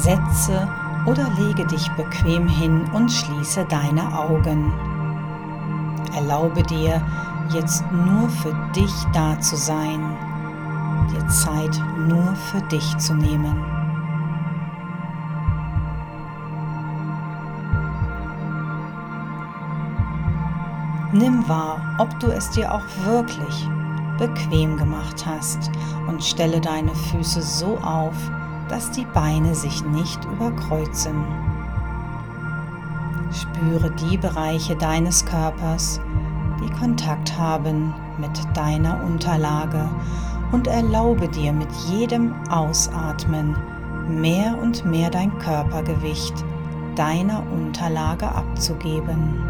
Setze oder lege dich bequem hin und schließe deine Augen. Erlaube dir, jetzt nur für dich da zu sein, dir Zeit nur für dich zu nehmen. Nimm wahr, ob du es dir auch wirklich bequem gemacht hast und stelle deine Füße so auf, dass die Beine sich nicht überkreuzen. Spüre die Bereiche deines Körpers, die Kontakt haben mit deiner Unterlage und erlaube dir mit jedem Ausatmen mehr und mehr dein Körpergewicht deiner Unterlage abzugeben.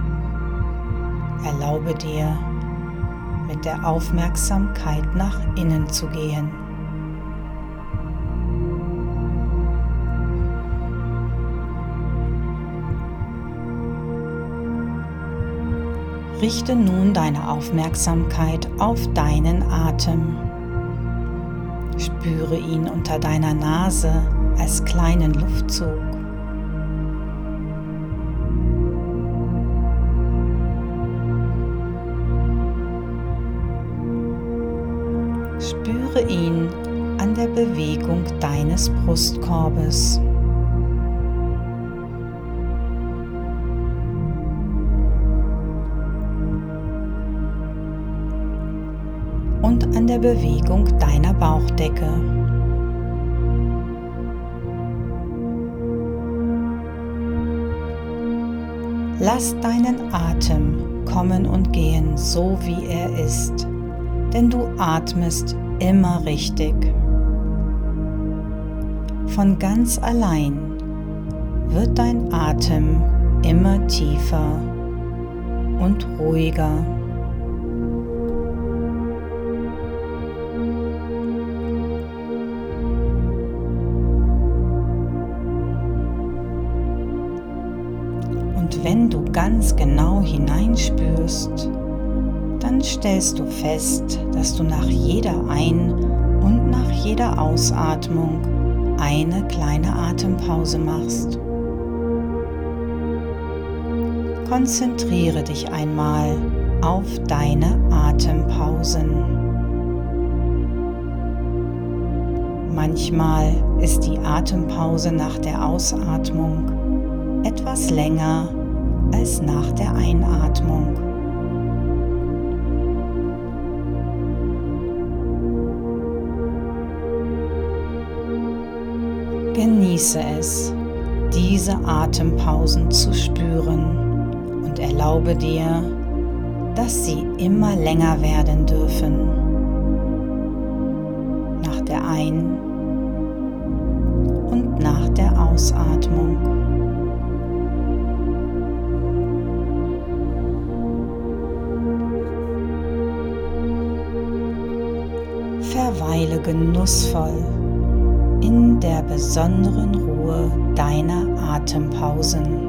Erlaube dir, mit der Aufmerksamkeit nach innen zu gehen. Richte nun deine Aufmerksamkeit auf deinen Atem. Spüre ihn unter deiner Nase als kleinen Luftzug. Spüre ihn an der Bewegung deines Brustkorbes. Und an der Bewegung deiner Bauchdecke. Lass deinen Atem kommen und gehen, so wie er ist, denn du atmest immer richtig. Von ganz allein wird dein Atem immer tiefer und ruhiger. Und wenn du ganz genau hineinspürst, dann stellst du fest, dass du nach jeder Ein- und nach jeder Ausatmung eine kleine Atempause machst. Konzentriere dich einmal auf deine Atempausen. Manchmal ist die Atempause nach der Ausatmung etwas länger als nach der Einatmung. Genieße es, diese Atempausen zu spüren und erlaube dir, dass sie immer länger werden dürfen. Nach der Ein- und nach der Ausatmung. Verweile genussvoll in der besonderen Ruhe deiner Atempausen.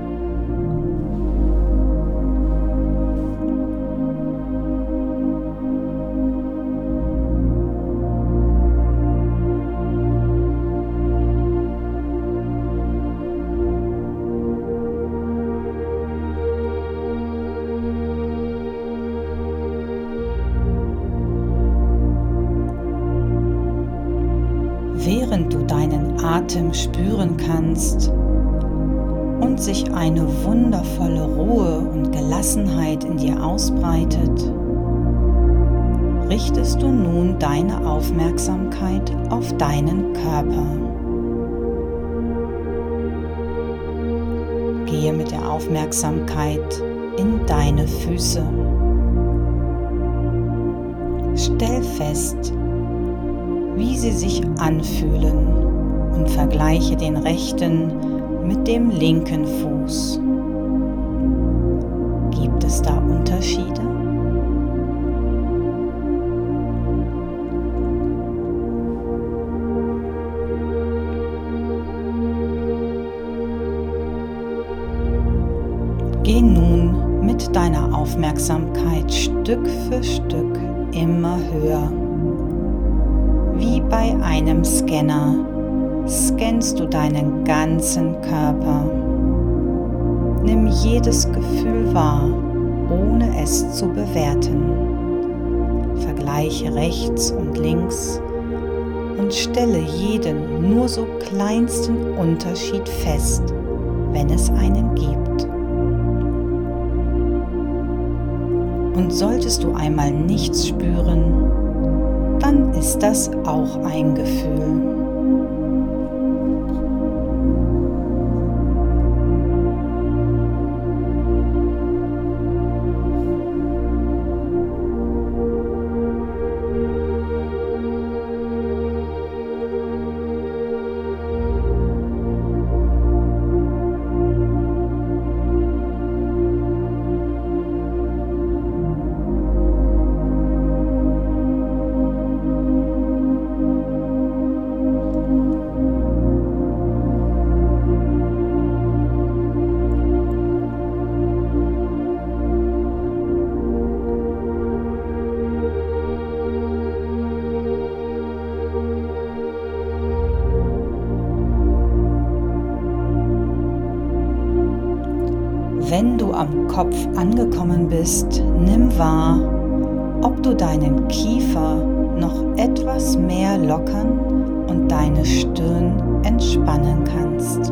Während du deinen Atem spüren kannst und sich eine wundervolle Ruhe und Gelassenheit in dir ausbreitet, richtest du nun deine Aufmerksamkeit auf deinen Körper. Gehe mit der Aufmerksamkeit in deine Füße. Stell fest, wie sie sich anfühlen und vergleiche den rechten mit dem linken Fuß. Gibt es da Unterschiede? Geh nun mit deiner Aufmerksamkeit Stück für Stück immer höher. Wie bei einem Scanner scannst du deinen ganzen Körper. Nimm jedes Gefühl wahr, ohne es zu bewerten. Vergleiche rechts und links und stelle jeden nur so kleinsten Unterschied fest, wenn es einen gibt. Und solltest du einmal nichts spüren, dann ist das auch ein Gefühl. Wenn du am Kopf angekommen bist, nimm wahr, ob du deinen Kiefer noch etwas mehr lockern und deine Stirn entspannen kannst.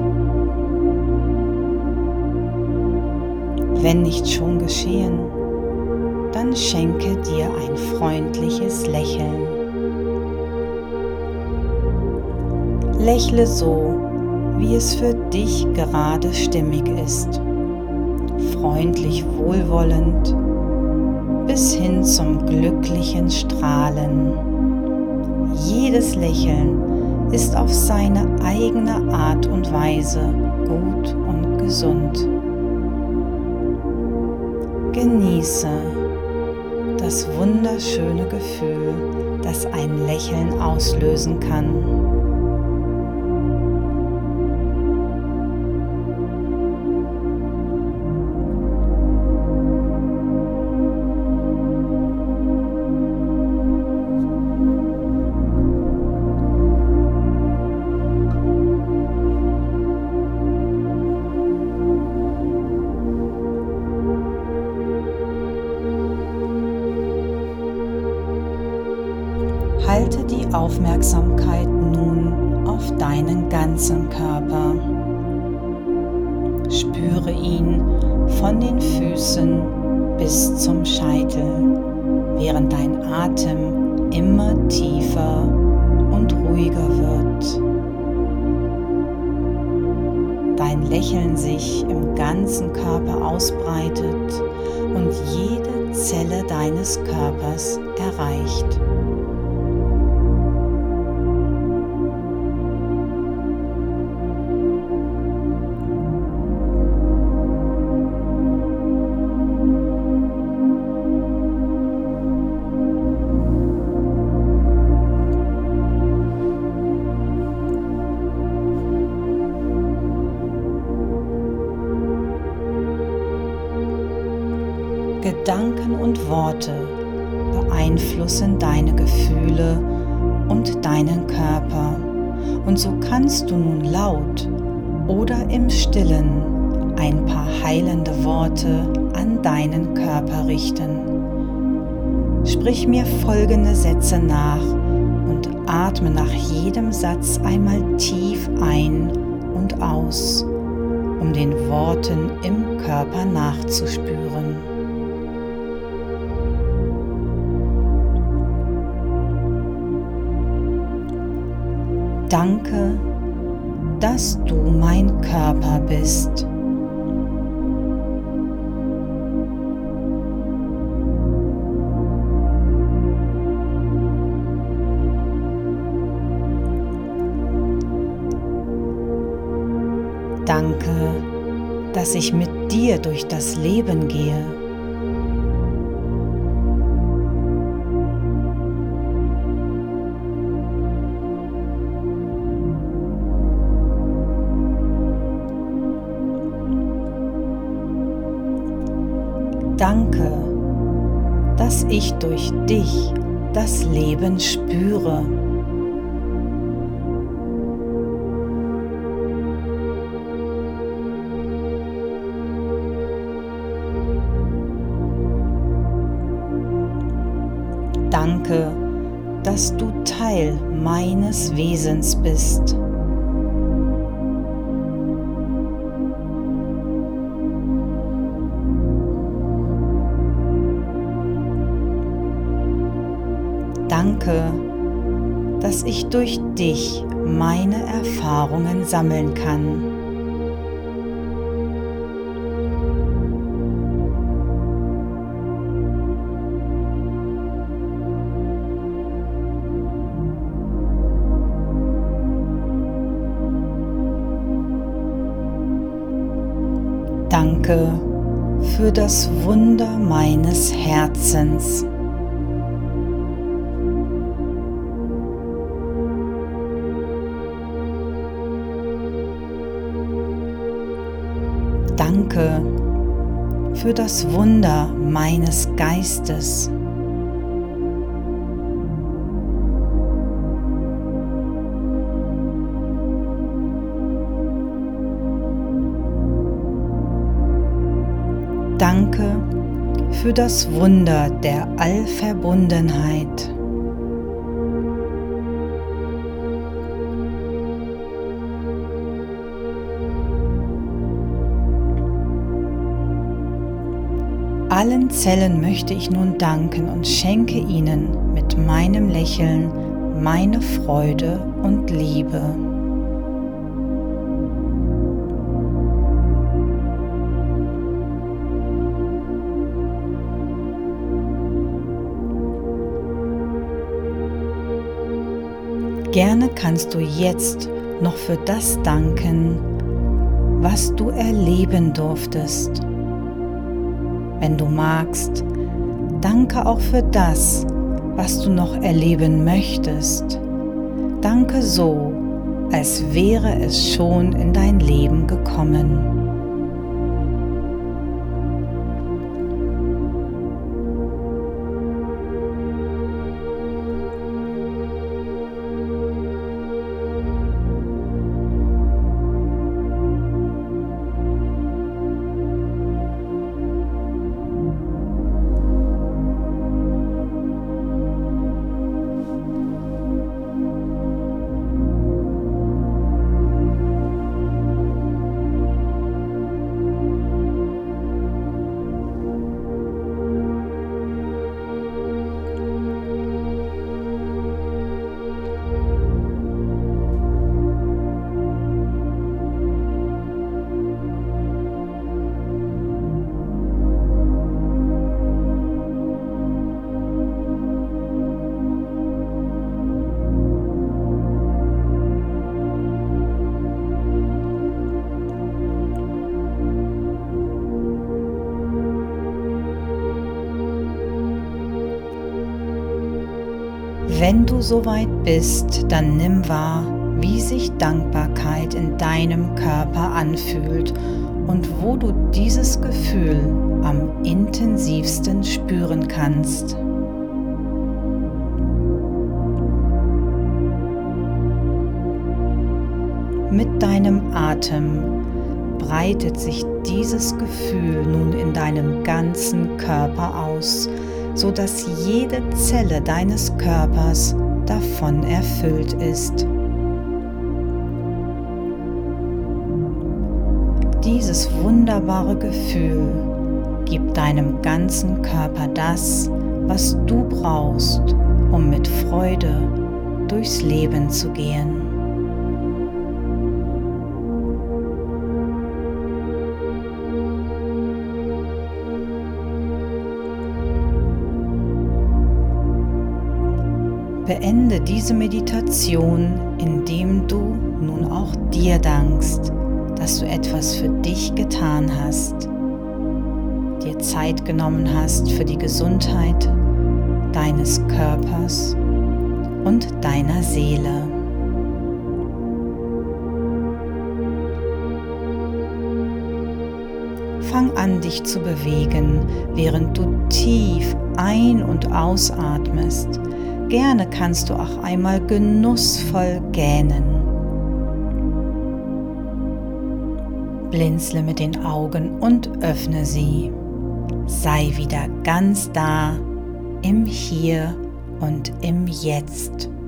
Wenn nicht schon geschehen, dann schenke dir ein freundliches Lächeln. Lächle so, wie es für dich gerade stimmig ist. Freundlich wohlwollend bis hin zum glücklichen Strahlen. Jedes Lächeln ist auf seine eigene Art und Weise gut und gesund. Genieße das wunderschöne Gefühl, das ein Lächeln auslösen kann. Halte die Aufmerksamkeit nun auf deinen ganzen Körper. Spüre ihn von den Füßen bis zum Scheitel, während dein Atem immer tiefer und ruhiger wird. Dein Lächeln sich im ganzen Körper ausbreitet und jede Zelle deines Körpers erreicht. Gedanken und Worte beeinflussen deine Gefühle und deinen Körper, und so kannst du nun laut oder im Stillen ein paar heilende Worte an deinen Körper richten. Sprich mir folgende Sätze nach und atme nach jedem Satz einmal tief ein und aus, um den Worten im Körper nachzuspüren. Danke, dass du mein Körper bist. Danke, dass ich mit dir durch das Leben gehe. Danke, dass ich durch dich das Leben spüre. Danke, dass du Teil meines Wesens bist. Danke, dass ich durch dich meine Erfahrungen sammeln kann. Danke für das Wunder meines Herzens. Danke für das Wunder meines Geistes. Danke für das Wunder der Allverbundenheit. Allen Zellen möchte ich nun danken und schenke ihnen mit meinem Lächeln meine Freude und Liebe. Gerne kannst du jetzt noch für das danken, was du erleben durftest. Wenn du magst, danke auch für das, was du noch erleben möchtest. Danke so, als wäre es schon in dein Leben gekommen. Wenn du soweit bist, dann nimm wahr, wie sich Dankbarkeit in deinem Körper anfühlt und wo du dieses Gefühl am intensivsten spüren kannst. Mit deinem Atem breitet sich dieses Gefühl nun in deinem ganzen Körper aus, sodass jede Zelle deines Körpers davon erfüllt ist. Dieses wunderbare Gefühl gibt deinem ganzen Körper das, was du brauchst, um mit Freude durchs Leben zu gehen. Beende diese Meditation, indem du nun auch dir dankst, dass du etwas für dich getan hast, dir Zeit genommen hast für die Gesundheit deines Körpers und deiner Seele. Fang an, dich zu bewegen, während du tief ein- und ausatmest. Gerne kannst du auch einmal genussvoll gähnen. Blinzle mit den Augen und öffne sie. Sei wieder ganz da im Hier und im Jetzt.